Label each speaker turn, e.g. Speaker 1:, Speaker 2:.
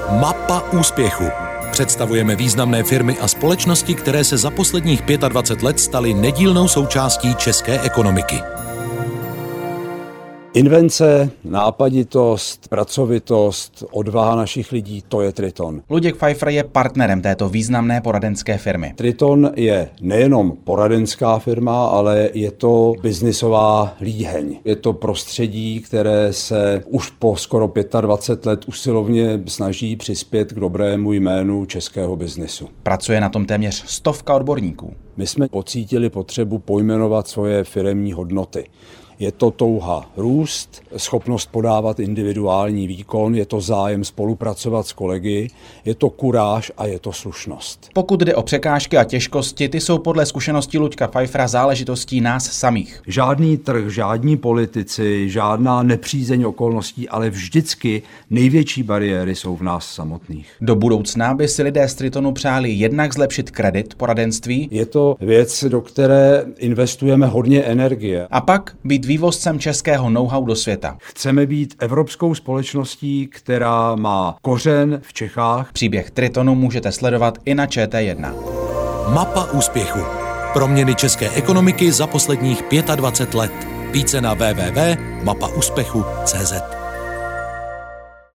Speaker 1: Mapa úspěchu. Představujeme významné firmy a společnosti, které se za posledních 25 let staly nedílnou součástí české ekonomiky.
Speaker 2: Invence, nápaditost, pracovitost, odvaha našich lidí, to je Triton.
Speaker 3: Luděk Pfeiffer je partnerem této významné poradenské firmy.
Speaker 2: Triton je nejenom poradenská firma, ale je to biznisová líheň. Je to prostředí, které se už po skoro 25 let usilovně snaží přispět k dobrému jménu českého biznisu.
Speaker 3: Pracuje na tom téměř 100 odborníků.
Speaker 2: My jsme pocítili potřebu pojmenovat svoje firemní hodnoty. Je to touha růst, schopnost podávat individuální výkon, je to zájem spolupracovat s kolegy, je to kuráž a je to slušnost.
Speaker 3: Pokud jde o překážky a těžkosti, ty jsou podle zkušeností Luďka Pfeiffera záležitostí nás samých.
Speaker 2: Žádný trh, žádní politici, žádná nepřízeň okolností, ale vždycky největší bariéry jsou v nás samotných.
Speaker 3: Do budoucna by si lidé z Tritonu přáli jednak zlepšit kredit poradenství.
Speaker 2: Je to věc, do které investujeme hodně energie.
Speaker 3: A pak být vývozcem českého know-how do světa.
Speaker 2: Chceme být evropskou společností, která má kořen v Čechách.
Speaker 3: Příběh Tritonu můžete sledovat i na ČT1.
Speaker 1: Mapa úspěchu. Proměny české ekonomiky za posledních 25 let. Více na www.mapaúspechu.cz.